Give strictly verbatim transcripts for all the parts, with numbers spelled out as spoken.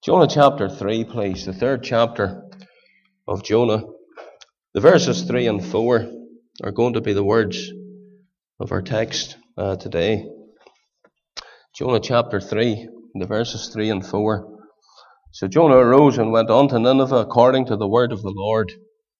Jonah chapter three, please. The third chapter of Jonah. The verses three and four are going to be the words of our text uh, today. Jonah chapter three, the verses three and four. So Jonah arose and went on to Nineveh according to the word of the Lord.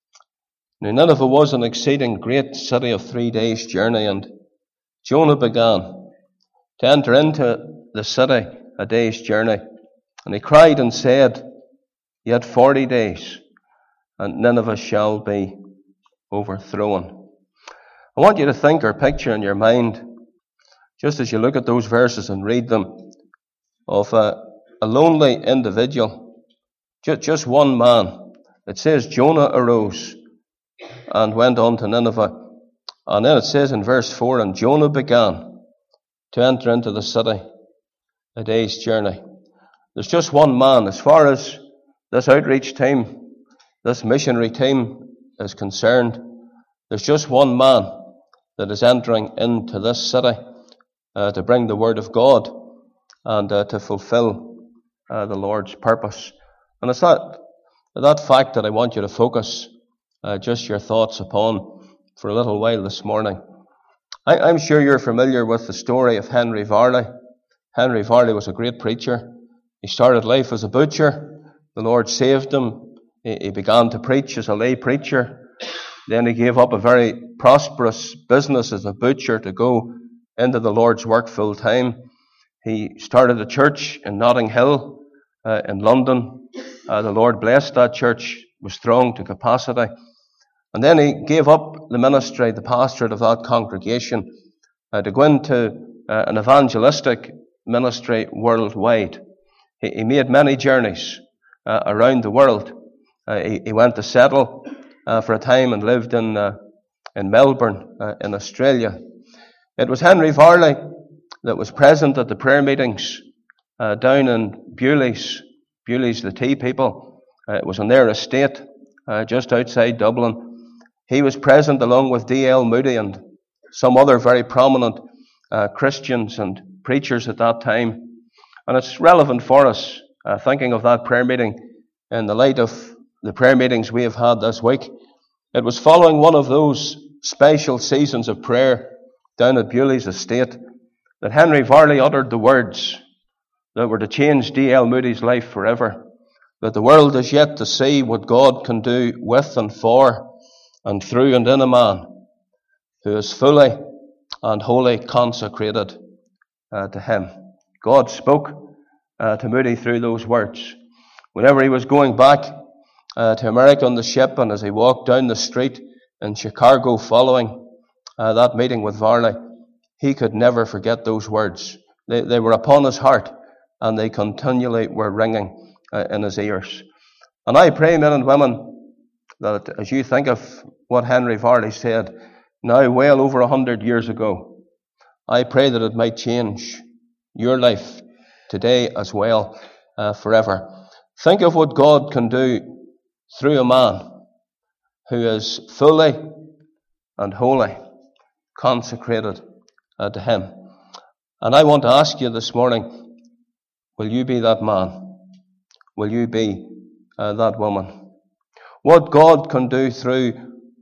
Now Nineveh was an exceeding great city of three days' journey, and Jonah began to enter into the city a day's journey. And he cried and said, Yet forty days, and Nineveh shall be overthrown. I want you to think or picture in your mind, just as you look at those verses and read them, of a, a lonely individual, just, just one man. It says Jonah arose and went on to Nineveh. And then it says in verse four, and Jonah began to enter into the city a day's journey. There's just one man. As far as this outreach team, this missionary team is concerned, there's just one man that is entering into this city uh, to bring the word of God and uh, to fulfill uh, the Lord's purpose. And it's that, that fact that I want you to focus uh, just your thoughts upon for a little while this morning. I, I'm sure you're familiar with the story of Henry Varley. Henry Varley was a great preacher. He started life as a butcher. The Lord saved him. He began to preach as a lay preacher. Then he gave up a very prosperous business as a butcher to go into the Lord's work full time. He started a church in Notting Hill uh, in London. Uh, the Lord blessed that church, was thronged to capacity. And then he gave up the ministry, the pastorate of that congregation, uh, to go into uh, an evangelistic ministry worldwide. He made many journeys uh, around the world. Uh, he, he went to settle uh, for a time and lived in uh, in Melbourne, uh, in Australia. It was Henry Varley that was present at the prayer meetings uh, down in Bewley's, Bewley's the tea people. Uh, it was on their estate uh, just outside Dublin. He was present along with D L Moody and some other very prominent uh, Christians and preachers at that time. And it's relevant for us, uh, thinking of that prayer meeting in the light of the prayer meetings we have had this week. It was following one of those special seasons of prayer down at Bewley's estate that Henry Varley uttered the words that were to change D L Moody's life forever. That the world is yet to see what God can do with and for and through and in a man who is fully and wholly consecrated uh, to Him. God spoke uh, to Moody through those words. Whenever he was going back uh, to America on the ship, and as he walked down the street in Chicago following uh, that meeting with Varley, he could never forget those words. They, they were upon his heart, and they continually were ringing uh, in his ears. And I pray, men and women, that as you think of what Henry Varley said, now well over a hundred years ago, I pray that it might change your life today as well, uh, forever. Think of what God can do through a man who is fully and wholly consecrated uh, to Him. And I want to ask you this morning, will you be that man? Will you be uh, that woman? What God can do through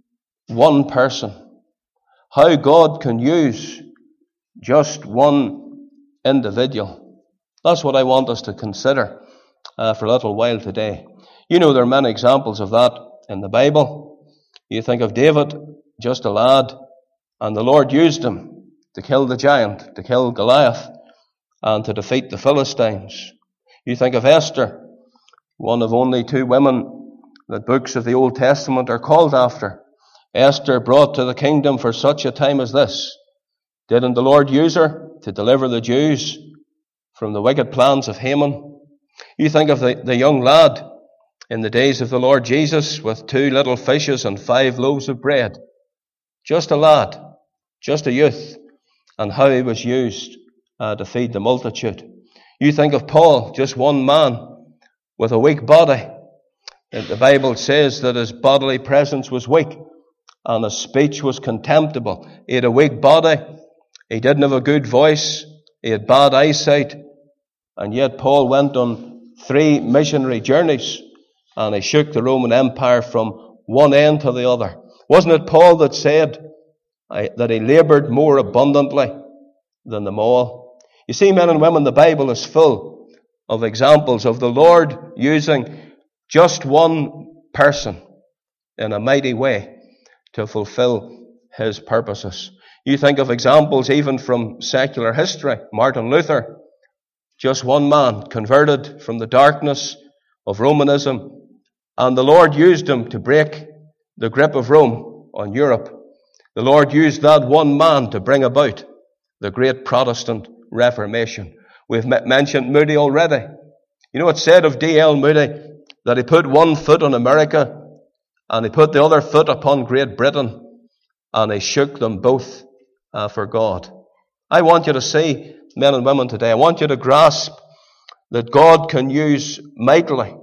one person, how God can use just one individual. That's what I want us to consider uh, for a little while today. You know, there are many examples of that in the Bible. You think of David, just a lad, and the Lord used him to kill the giant, to kill Goliath, and to defeat the Philistines. You think of Esther, one of only two women that books of the Old Testament are called after. Esther, brought to the kingdom for such a time as this. Didn't the Lord use her to deliver the Jews from the wicked plans of Haman? You think of the, the young lad in the days of the Lord Jesus with two little fishes and five loaves of bread. Just a lad, just a youth, and how he was used uh, to feed the multitude. You think of Paul, just one man with a weak body. The Bible says that his bodily presence was weak and his speech was contemptible. He had a weak body. He didn't have a good voice. He had bad eyesight. And yet Paul went on three missionary journeys, and he shook the Roman Empire from one end to the other. Wasn't it Paul that said that he laboured more abundantly than them all? You see, men and women, the Bible is full of examples of the Lord using just one person in a mighty way to fulfill his purposes. You think of examples even from secular history. Martin Luther, just one man converted from the darkness of Romanism, and the Lord used him to break the grip of Rome on Europe. The Lord used that one man to bring about the great Protestant Reformation. We've mentioned Moody already. You know, it's said of D L Moody that he put one foot on America and he put the other foot upon Great Britain, and he shook them both uh, for God. I want you to see, men and women today, I want you to grasp that God can use mightily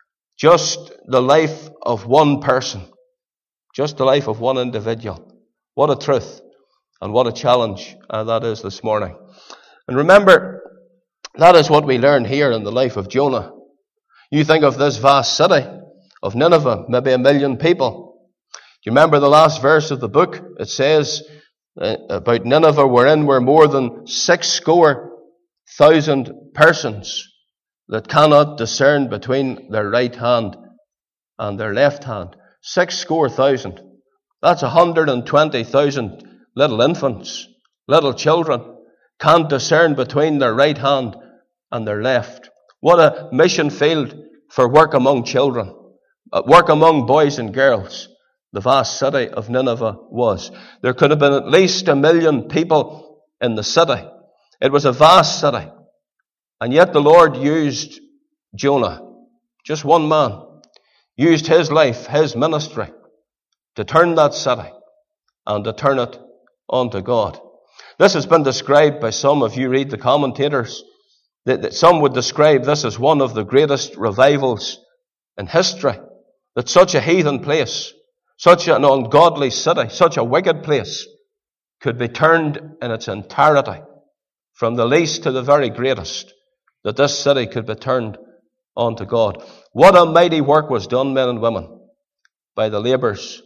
just the life of one person, just the life of one individual. What a truth and what a challenge uh, that is this morning. And remember, that is what we learn here in the life of Jonah. You think of this vast city of Nineveh, maybe a million people. Do you remember the last verse of the book? It says uh, about Nineveh, wherein were more than six score thousand persons that cannot discern between their right hand and their left hand. Six score thousand. That's one hundred twenty thousand little infants, little children, can't discern between their right hand and their left. What a mission field for work among children, work among boys and girls. The vast city of Nineveh was. There could have been at least a million people in the city. It was a vast city. And yet the Lord used Jonah, just one man, used his life, his ministry, to turn that city and to turn it unto God. This has been described by some, if you read the commentators, that, that some would describe this as one of the greatest revivals in history. That such a heathen place, such an ungodly city, such a wicked place could be turned in its entirety, from the least to the very greatest, that this city could be turned unto God. What a mighty work was done, men and women, by the labours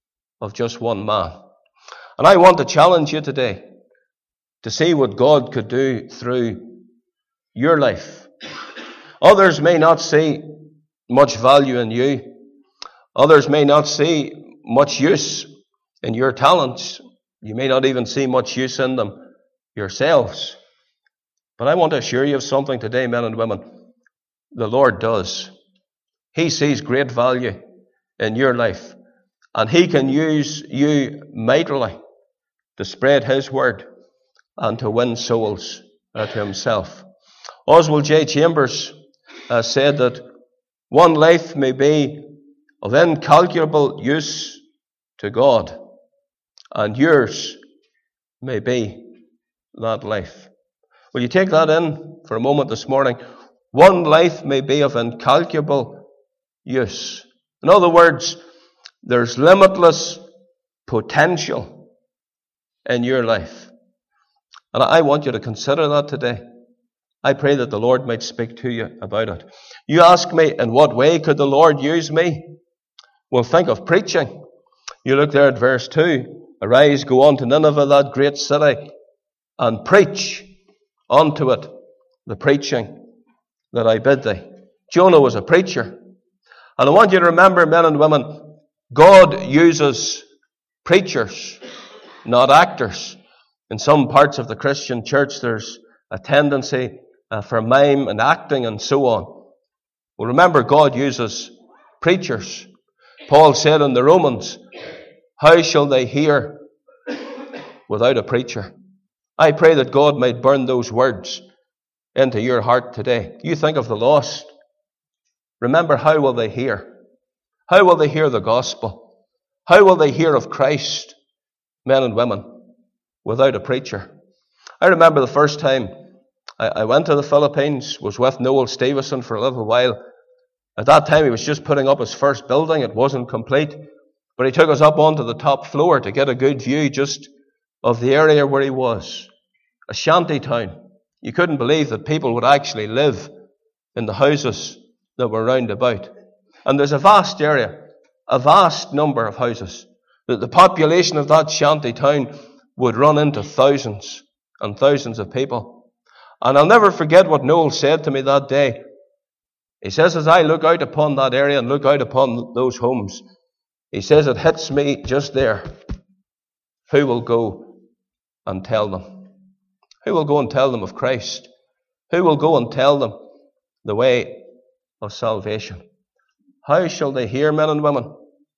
of just one man. And I want to challenge you today to see what God could do through your life. Others may not see much value in you. Others may not see much use in your talents. You may not even see much use in them yourselves. But I want to assure you of something today, men and women. The Lord does. He sees great value in your life. And He can use you mightily to spread His word and to win souls uh, to Himself. Oswald J. Chambers uh, said that one life may be of incalculable use to God, and yours may be that life. Will you take that in for a moment this morning? One life may be of incalculable use. In other words, there's limitless potential in your life. And I want you to consider that today. I pray that the Lord might speak to you about it. You ask me, in what way could the Lord use me? Well, think of preaching. You look there at verse two. Arise, go on to Nineveh, that great city, and preach unto it the preaching that I bid thee. Jonah was a preacher. And I want you to remember, men and women, God uses preachers, not actors. In some parts of the Christian church, there's a tendency uh, for mime and acting and so on. Well, remember, God uses preachers. Paul said in the Romans, how shall they hear without a preacher? I pray that God might burn those words into your heart today. You think of the lost. Remember, how will they hear? How will they hear the gospel? How will they hear of Christ, men and women, without a preacher? I remember the first time I, I went to the Philippines, was with Noel Stevenson for a little while. At that time, he was just putting up his first building. It wasn't complete. But he took us up onto the top floor to get a good view just of the area where he was. A shanty town. You couldn't believe that people would actually live in the houses that were round about. And there's a vast area, a vast number of houses, that the population of that shanty town would run into thousands and thousands of people. And I'll never forget what Noel said to me that day. He says, as I look out upon that area and look out upon those homes, he says, it hits me just there. Who will go and tell them? Who will go and tell them of Christ? Who will go and tell them the way of salvation? How shall they hear, men and women?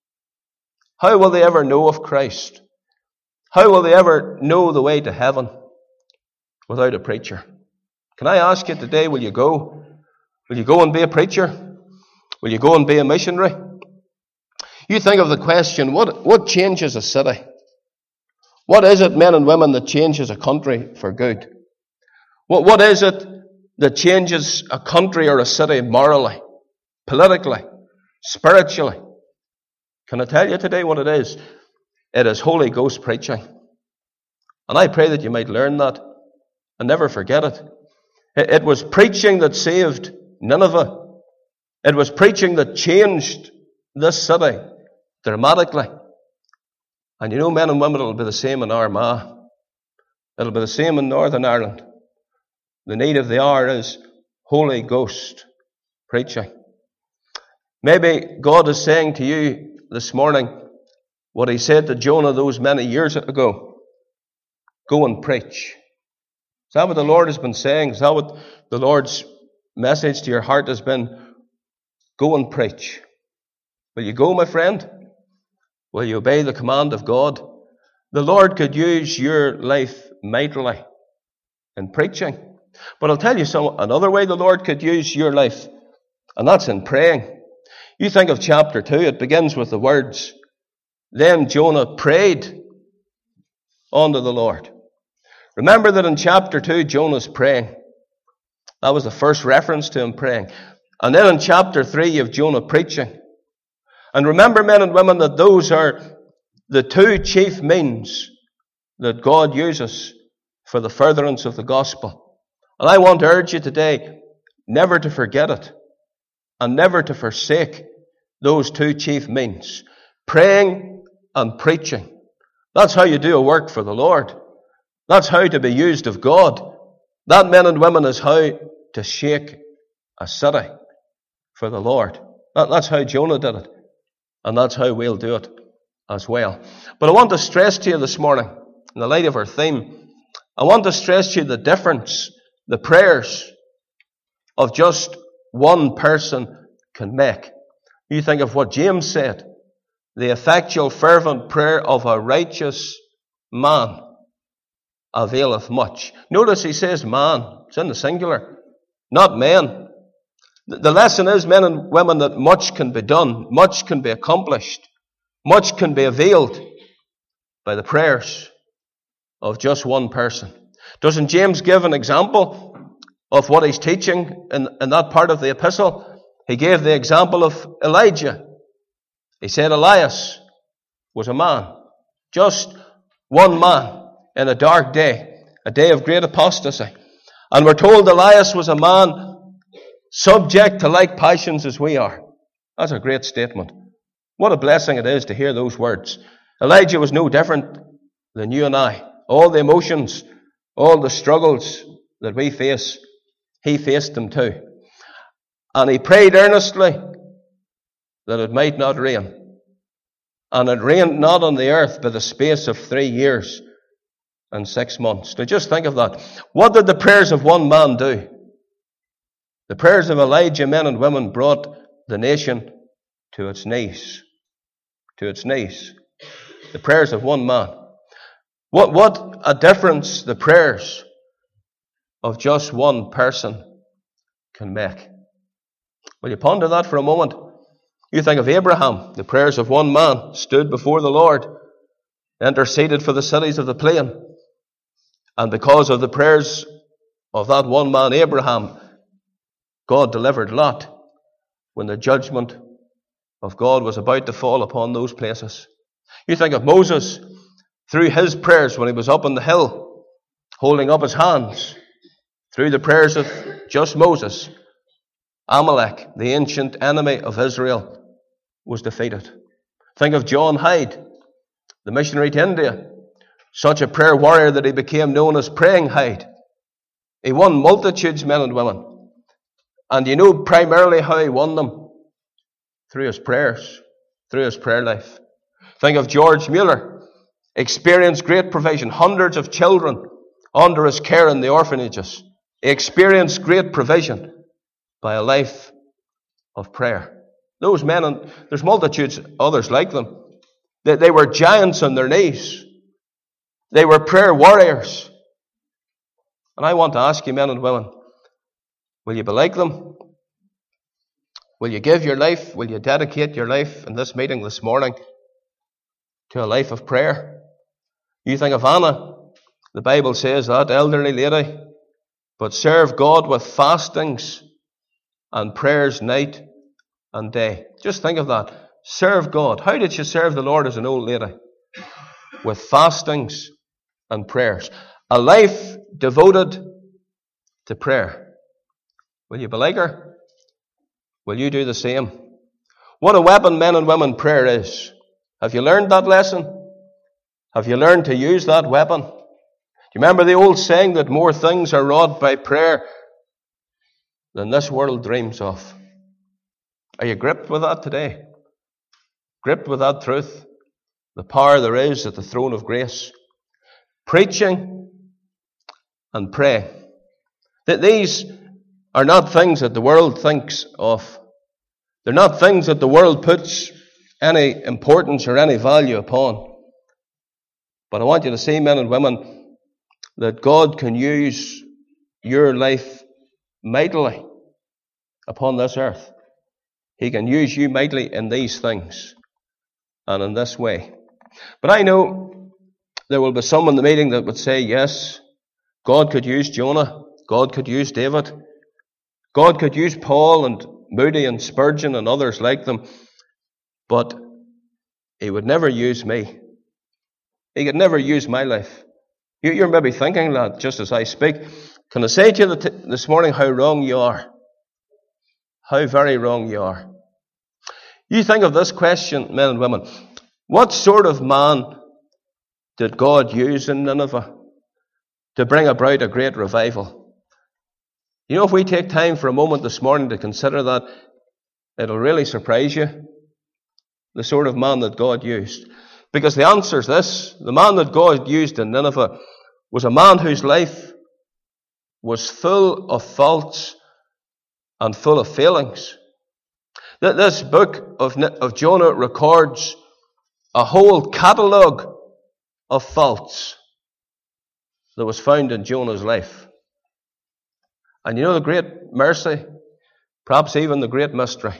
How will they ever know of Christ? How will they ever know the way to heaven without a preacher? Can I ask you today, will you go? Will you go and be a preacher? Will you go and be a missionary? You think of the question, what, what changes a city? What is it, men and women, that changes a country for good? What, what is it that changes a country or a city morally, politically, spiritually? Can I tell you today what it is? It is Holy Ghost preaching. And I pray that you might learn that and never forget it. It, it was preaching that saved Nineveh. It was preaching that changed this city dramatically. And you know, men and women, it'll be the same in Armagh. It'll be the same in Northern Ireland. The need of the hour is Holy Ghost preaching. Maybe God is saying to you this morning what he said to Jonah those many years ago. Go and preach. Is that what the Lord has been saying? Is that what the Lord's message to your heart has been? Go and preach. Will you go, my friend? Will you obey the command of God? The Lord could use your life mightily in preaching. But I'll tell you some, another way the Lord could use your life, and that's in praying. You think of chapter two, it begins with the words, then Jonah prayed unto the Lord. Remember that in chapter two, Jonah's praying. That was the first reference to him praying. And then in chapter three, you have Jonah preaching. And remember, men and women, that those are the two chief means that God uses for the furtherance of the gospel. And I want to urge you today never to forget it and never to forsake those two chief means. Praying and preaching. That's how you do a work for the Lord. That's how to be used of God. That, men and women, is how to shake a city for the Lord. That, that's how Jonah did it. And that's how we'll do it as well. But I want to stress to you this morning, in the light of our theme, I want to stress to you the difference the prayers of just one person can make. You think of what James said, the effectual fervent prayer of a righteous man availeth much. Notice he says man. It's in the singular, not men. The lesson is, men and women, that much can be done, much can be accomplished, much can be availed by the prayers of just one person. Doesn't James give an example of what he's teaching in, in that part of the epistle? He gave the example of Elijah. He said Elias was a man, just one man in a dark day, a day of great apostasy. And we're told Elias was a man subject to like passions as we are. That's a great statement. What a blessing it is to hear those words. Elijah was no different than you and I. All the emotions, all the struggles that we face, he faced them too. And he prayed earnestly that it might not rain. And it rained not on the earth by the space of three years and six months. Now just think of that. What did the prayers of one man do? The prayers of Elijah, men and women, brought the nation to its knees. To its knees. The prayers of one man. What, what a difference the prayers of just one person can make. Will you ponder that for a moment? You think of Abraham. The prayers of one man stood before the Lord, interceded for the cities of the plain. And because of the prayers of that one man, Abraham, God delivered Lot when the judgment of God was about to fall upon those places. You think of Moses, through his prayers when he was up on the hill, holding up his hands, through the prayers of just Moses, Amalek, the ancient enemy of Israel, was defeated. Think of John Hyde, the missionary to India. Such a prayer warrior that he became known as Praying Hyde. He won multitudes, men and women. And you know primarily how he won them? Through his prayers, through his prayer life. Think of George Mueller, experienced great provision, hundreds of children under his care in the orphanages. He experienced great provision by a life of prayer. Those men, and there's multitudes others like them, they, they were giants on their knees. They were prayer warriors. And I want to ask you, men and women, will you be like them? Will you give your life, will you dedicate your life in this meeting this morning to a life of prayer? You think of Anna, the Bible says that elderly lady, but serve God with fastings and prayers night and day. Just think of that. Serve God. How did she serve the Lord as an old lady? With fastings and prayers. A life devoted to prayer. Will you be like her? Will you do the same? What a weapon, men and women, prayer is. Have you learned that lesson? Have you learned to use that weapon? Do you remember the old saying that more things are wrought by prayer than this world dreams of? Are you gripped with that today? Gripped with that truth? The power there is at the throne of grace. Preaching and praying. That these are not things that the world thinks of. They're not things that the world puts any importance or any value upon. But I want you to see, men and women, that God can use your life mightily upon this earth. He can use you mightily in these things and in this way. But I know there will be some in the meeting that would say, yes, God could use Jonah. God could use David. God could use Paul and Moody and Spurgeon and others like them. But He would never use me. He could never use my life. You're maybe thinking that just as I speak. Can I say to you this morning how wrong you are? How very wrong you are. You think of this question, men and women. What sort of man did God use in Nineveh to bring about a great revival? You know, if we take time for a moment this morning to consider that, it'll really surprise you. The sort of man that God used. Because the answer is this. The man that God used in Nineveh was a man whose life was full of faults and full of failings. That this book of, of Jonah records a whole catalogue of faults that was found in Jonah's life. And you know the great mercy, perhaps even the great mystery,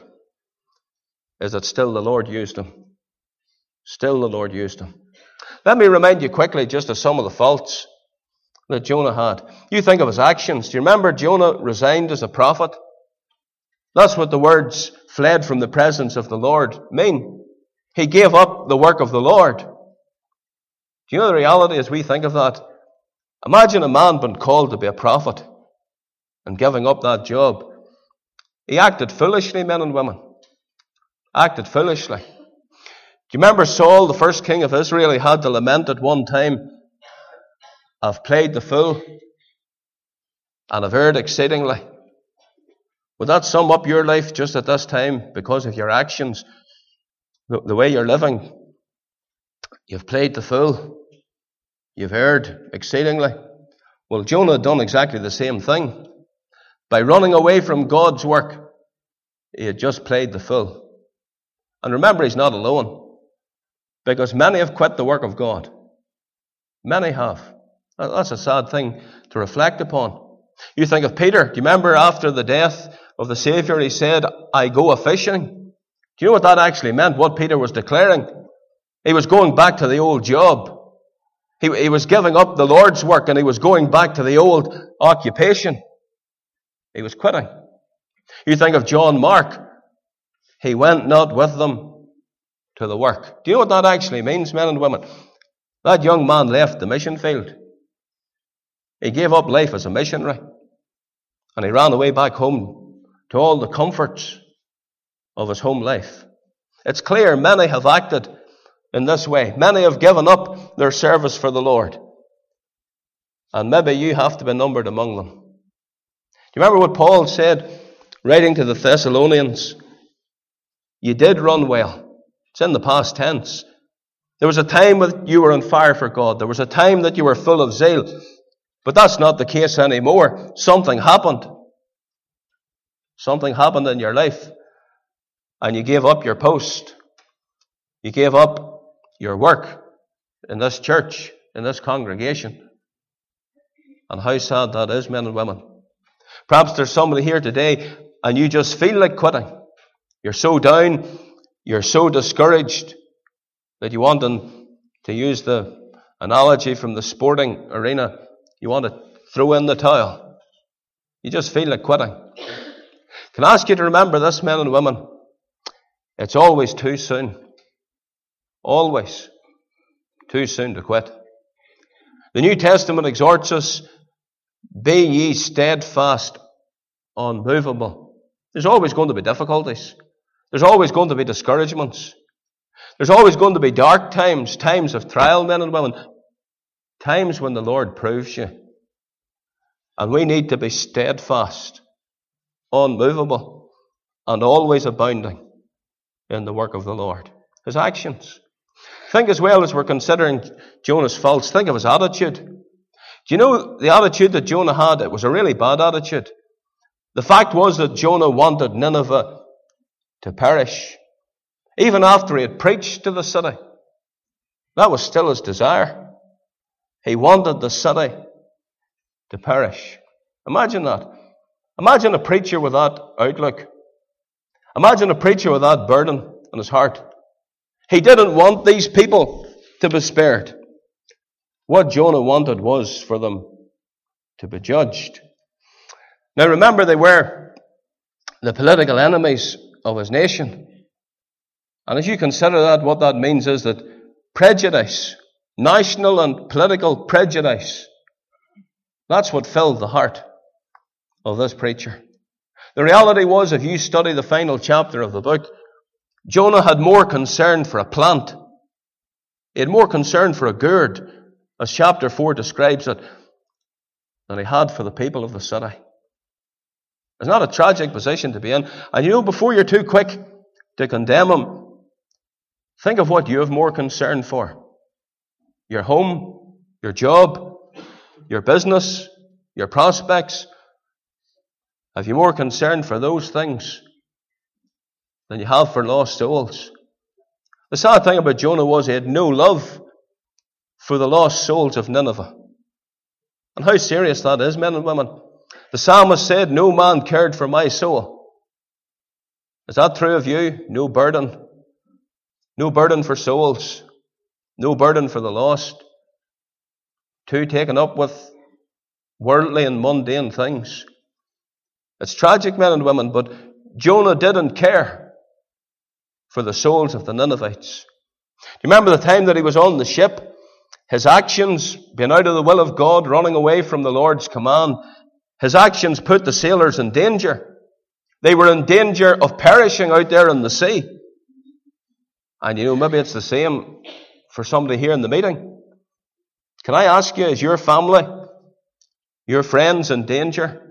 is that still the Lord used him. Still the Lord used him. Let me remind you quickly just of some of the faults that Jonah had. You think of his actions. Do you remember Jonah resigned as a prophet? That's what the words fled from the presence of the Lord mean. He gave up the work of the Lord. Do you know the reality as we think of that? Imagine a man being called to be a prophet and giving up that job. He acted foolishly, men and women. Acted foolishly. Do you remember Saul, the first king of Israel? He had to lament at one time, I've played the fool and I've erred exceedingly. Would that sum up your life just at this time because of your actions, the, the way you're living? You've played the fool. You've erred exceedingly. Well, Jonah had done exactly the same thing. By running away from God's work, he had just played the fool. And remember, he's not alone. Because many have quit the work of God. Many have. That's a sad thing to reflect upon. You think of Peter. Do you remember after the death of the Savior, he said, I go a-fishing? Do you know what that actually meant? What Peter was declaring? He was going back to the old job. He, he was giving up the Lord's work and he was going back to the old occupation. He was quitting. You think of John Mark. He went not with them to the work. Do you know what that actually means, men and women? That young man left the mission field. He gave up life as a missionary. And he ran away back home to all the comforts of his home life. It's clear many have acted in this way. Many have given up their service for the Lord. And maybe you have to be numbered among them. Do you remember what Paul said, writing to the Thessalonians? You did run well. It's in the past tense. There was a time when you were on fire for God. There was a time that you were full of zeal. But that's not the case anymore. Something happened. Something happened in your life. And you gave up your post. You gave up your work in this church, in this congregation. And how sad that is, men and women. Perhaps there's somebody here today and you just feel like quitting. You're so down, you're so discouraged that you want to use the analogy from the sporting arena, you want to throw in the towel. You just feel like quitting. Can I ask you to remember this, men and women? It's always too soon. Always too soon to quit. The New Testament exhorts us, be ye steadfast, unmovable. There's always going to be difficulties. There's always going to be discouragements. There's always going to be dark times, times of trial, men and women, times when the Lord proves you. And we need to be steadfast, unmovable, and always abounding in the work of the Lord. His actions. Think as well as we're considering Jonah's faults, think of his attitude. Do you know the attitude that Jonah had? It was a really bad attitude. The fact was that Jonah wanted Nineveh to perish. Even after he had preached to the city, that was still his desire. He wanted the city to perish. Imagine that. Imagine a preacher with that outlook. Imagine a preacher with that burden in his heart. He didn't want these people to be spared. What Jonah wanted was for them to be judged. Now remember, they were the political enemies of his nation. And as you consider that, what that means is that prejudice, national and political prejudice, that's what filled the heart of this preacher. The reality was, if you study the final chapter of the book, Jonah had more concern for a plant. He had more concern for a gourd, as chapter four describes it, than he had for the people of the city. It's not a tragic position to be in. And you know, before you're too quick to condemn him, think of what you have more concern for. Your home, your job, your business, your prospects. Have you more concern for those things than you have for lost souls? The sad thing about Jonah was he had no love for the lost souls of Nineveh. And how serious that is, men and women. The psalmist said, no man cared for my soul. Is that true of you? No burden. No burden for souls. No burden for the lost. Too taken up with worldly and mundane things. It's tragic, men and women, but Jonah didn't care for the souls of the Ninevites. Do you remember the time that he was on the ship? His actions, being out of the will of God, running away from the Lord's command, his actions put the sailors in danger. They were in danger of perishing out there in the sea. And you know, maybe it's the same for somebody here in the meeting. Can I ask you, is your family, your friends in danger?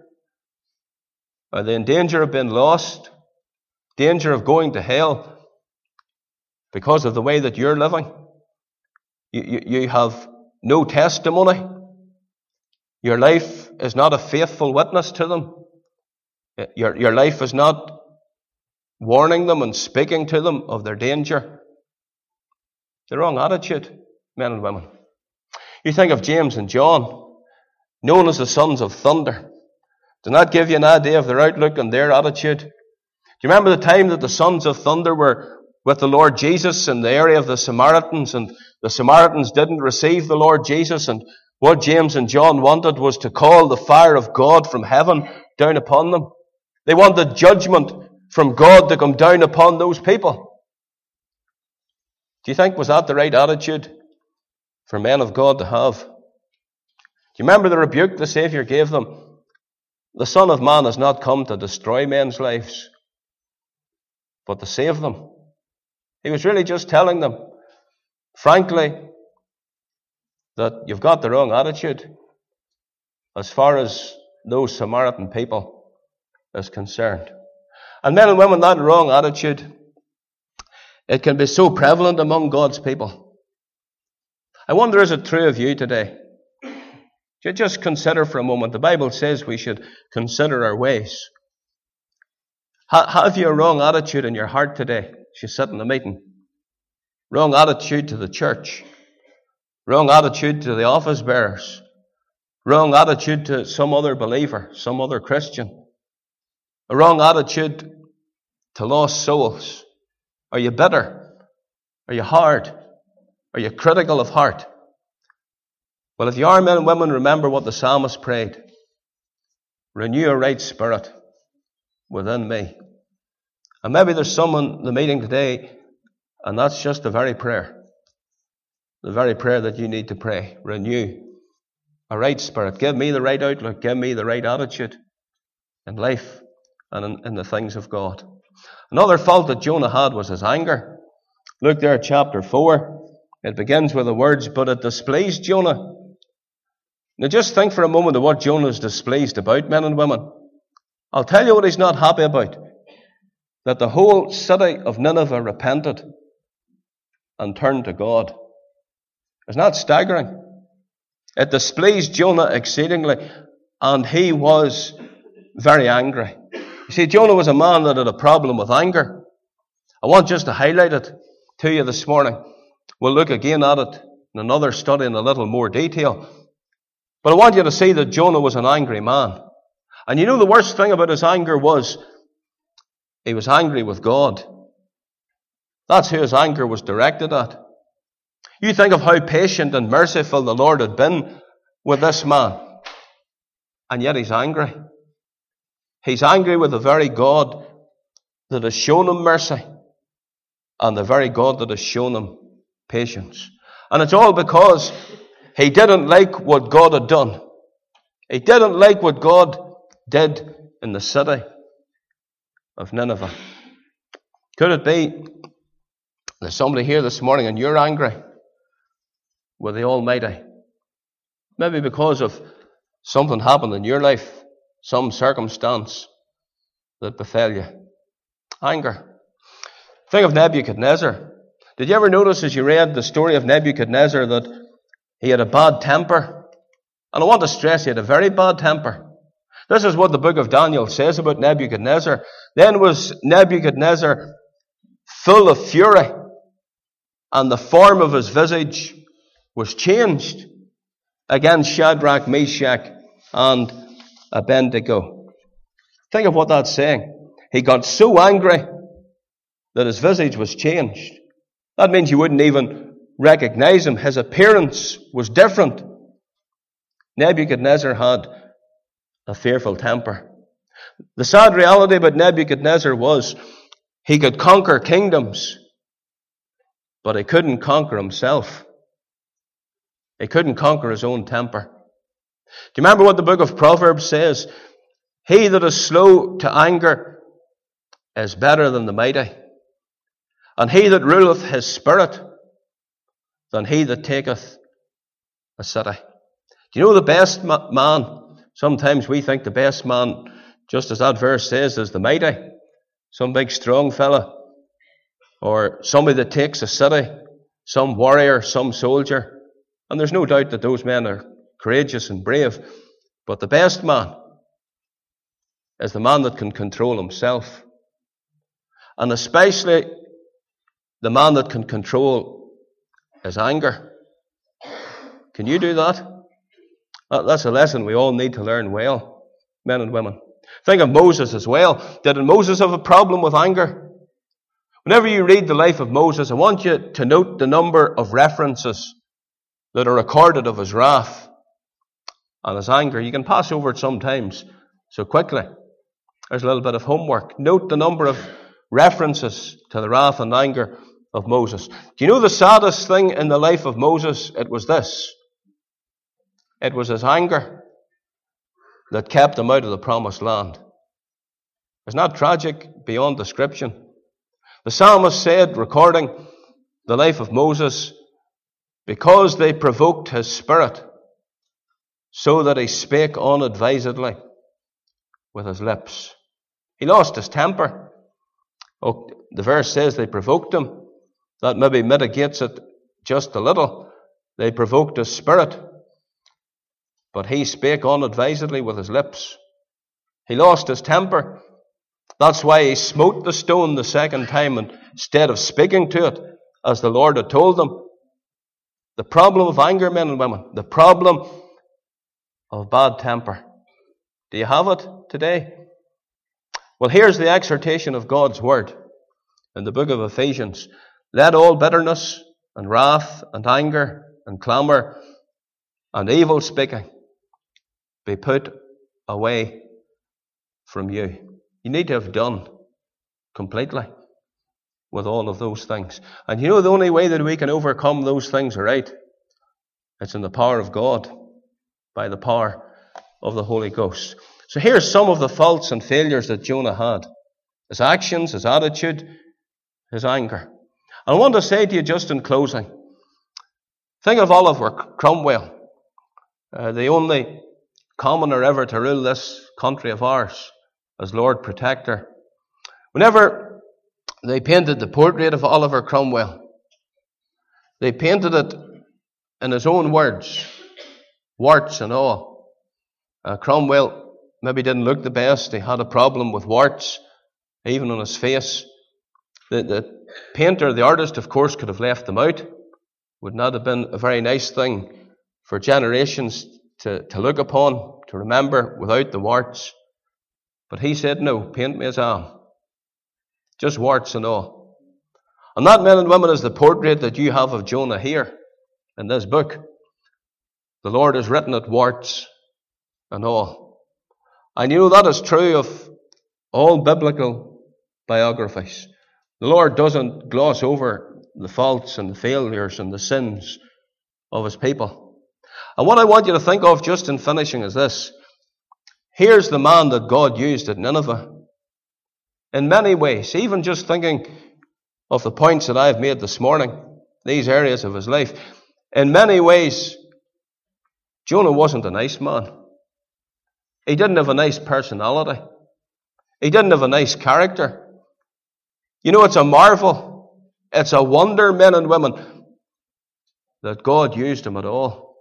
Are they in danger of being lost? Danger of going to hell because of the way that you're living? You, you, you have no testimony. Your life is not a faithful witness to them. Your, your life is not warning them and speaking to them of their danger. The wrong attitude, men and women. You think of James and John, known as the sons of thunder. Does that give you an idea of their outlook and their attitude? Do you remember the time that the sons of thunder were with the Lord Jesus in the area of the Samaritans, and the Samaritans didn't receive the Lord Jesus, and what James and John wanted was to call the fire of God from heaven down upon them. They wanted judgment from God to come down upon those people. Do you think was that the right attitude for men of God to have? Do you remember the rebuke the Savior gave them? the Son of Man has not come to destroy men's lives, but to save them. He was really just telling them, frankly, that you've got the wrong attitude as far as those Samaritan people is concerned. And men and women, that wrong attitude, it can be so prevalent among God's people. I wonder, is it true of you today? You just consider for a moment. The Bible says we should consider our ways. Have you a wrong attitude in your heart today as you sit in the meeting? Wrong attitude to the church. Wrong attitude to the office bearers. Wrong attitude to some other believer, some other Christian. A wrong attitude to lost souls. Are you bitter? Are you hard? Are you critical of heart? Well, if you are, men and women, remember what the psalmist prayed. Renew a right spirit within me. And maybe there's someone in the meeting today, and that's just the very prayer. The very prayer that you need to pray. Renew a right spirit. Give me the right outlook. Give me the right attitude in life and in, in the things of God. Another fault that Jonah had was his anger. Look there at chapter four. It begins with the words, but it displeased Jonah. Now just think for a moment of what Jonah is displeased about, men and women. I'll tell you what he's not happy about. That the whole city of Nineveh repented and turned to God. Isn't that staggering? It displeased Jonah exceedingly, and he was very angry. You see, Jonah was a man that had a problem with anger. I want just to highlight it to you this morning. We'll look again at it in another study in a little more detail. But I want you to see that Jonah was an angry man. And you know the worst thing about his anger was he was angry with God. That's who his anger was directed at. You think of how patient and merciful the Lord had been with this man. And yet he's angry. He's angry with the very God that has shown him mercy. And the very God that has shown him patience. And it's all because he didn't like what God had done. He didn't like what God did in the city of Nineveh. Could it be there's somebody here this morning and you're angry with the Almighty? Maybe because of something happened in your life, some circumstance that befell you. Anger. Think of Nebuchadnezzar. Did you ever notice as you read the story of Nebuchadnezzar that he had a bad temper? And I want to stress he had a very bad temper. This is what the book of Daniel says about Nebuchadnezzar. Then was Nebuchadnezzar full of fury, and the form of his visage was changed against Shadrach, Meshach, and Abednego. Think of what that's saying. He got so angry that his visage was changed. That means you wouldn't even recognize him. His appearance was different. Nebuchadnezzar had a fearful temper. The sad reality about Nebuchadnezzar was he could conquer kingdoms, but he couldn't conquer himself. He couldn't conquer his own temper. Do you remember what the book of Proverbs says? He that is slow to anger is better than the mighty, and he that ruleth his spirit than he that taketh a city. Do you know the best ma- man? Sometimes we think the best man, just as that verse says, is the mighty. Some big strong fella. Or somebody that takes a city. Some warrior, some soldier. And there's no doubt that those men are courageous and brave. But the best man is the man that can control himself. And especially the man that can control his anger. Can you do that? That's a lesson we all need to learn well, men and women. Think of Moses as well. Did Moses have a problem with anger? Whenever you read the life of Moses, I want you to note the number of references that are recorded of his wrath and his anger. You can pass over it sometimes so quickly. There's a little bit of homework. Note the number of references to the wrath and anger of Moses. Do you know the saddest thing in the life of Moses? It was this. It was his anger that kept them out of the promised land. Isn't that tragic beyond description? The psalmist said, recording the life of Moses, because they provoked his spirit, so that he spake unadvisedly with his lips. He lost his temper. Oh, the verse says they provoked him. That maybe mitigates it just a little. They provoked his spirit, but he spake unadvisedly with his lips. He lost his temper. That's why he smote the stone the second time instead of speaking to it as the Lord had told them. The problem of anger, men and women, the problem of bad temper. Do you have it today? Well, here's the exhortation of God's word in the book of Ephesians. Let all bitterness and wrath and anger and clamour and evil speaking be put away from you. You need to have done completely with all of those things. And you know the only way that we can overcome those things, right? It's in the power of God, by the power of the Holy Ghost. So here's some of the faults and failures that Jonah had. His actions, his attitude, his anger. I want to say to you just in closing, think of Oliver Cromwell, uh, the only commoner ever to rule this country of ours as Lord Protector. Whenever they painted the portrait of Oliver Cromwell, they painted it in his own words, warts and all. Uh, Cromwell maybe didn't look the best. He had a problem with warts, even on his face. The, the painter, the artist, of course, could have left them out. Would not have been a very nice thing for generations to, to look upon, to remember without the warts. But he said, no, paint me as I am. Just warts and all. And that, men and women, is the portrait that you have of Jonah here in this book. The Lord has written it warts and all. And you know that is true of all biblical biographies. The Lord doesn't gloss over the faults and the failures and the sins of his people. And what I want you to think of just in finishing is this. Here's the man that God used at Nineveh. In many ways, even just thinking of the points that I've made this morning, these areas of his life, in many ways, Jonah wasn't a nice man. He didn't have a nice personality. He didn't have a nice character. You know, it's a marvel. It's a wonder, men and women, that God used him at all.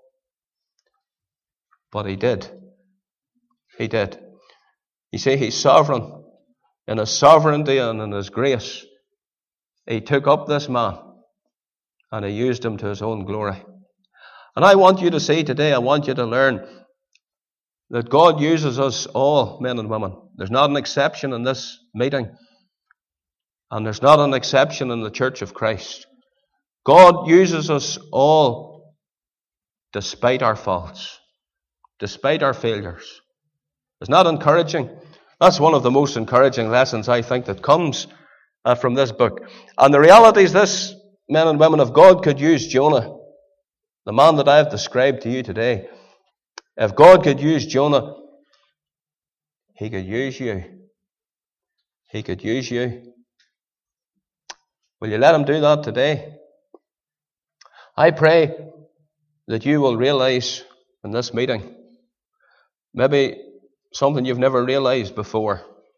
But he did. He did. You see, he's sovereign. In his sovereignty and in his grace, he took up this man and he used him to his own glory. And I want you to see today, I want you to learn that God uses us all, men and women. There's not an exception in this meeting. And there's not an exception in the Church of Christ. God uses us all despite our faults, despite our failures. Isn't that encouraging? That's one of the most encouraging lessons, I think, that comes uh, from this book. And the reality is this, men and women, if God could use Jonah, the man that I have described to you today, if God could use Jonah, he could use you. He could use you. Will you let him do that today? I pray that you will realize in this meeting, maybe something you've never realized before,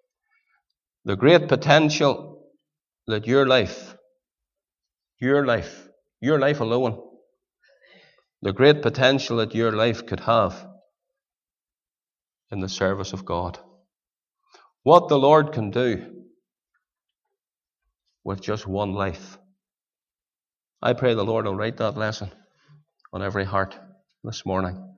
the great potential that your life, your life, your life alone, the great potential that your life could have in the service of God. What the Lord can do with just one life. I pray the Lord will write that lesson on every heart this morning.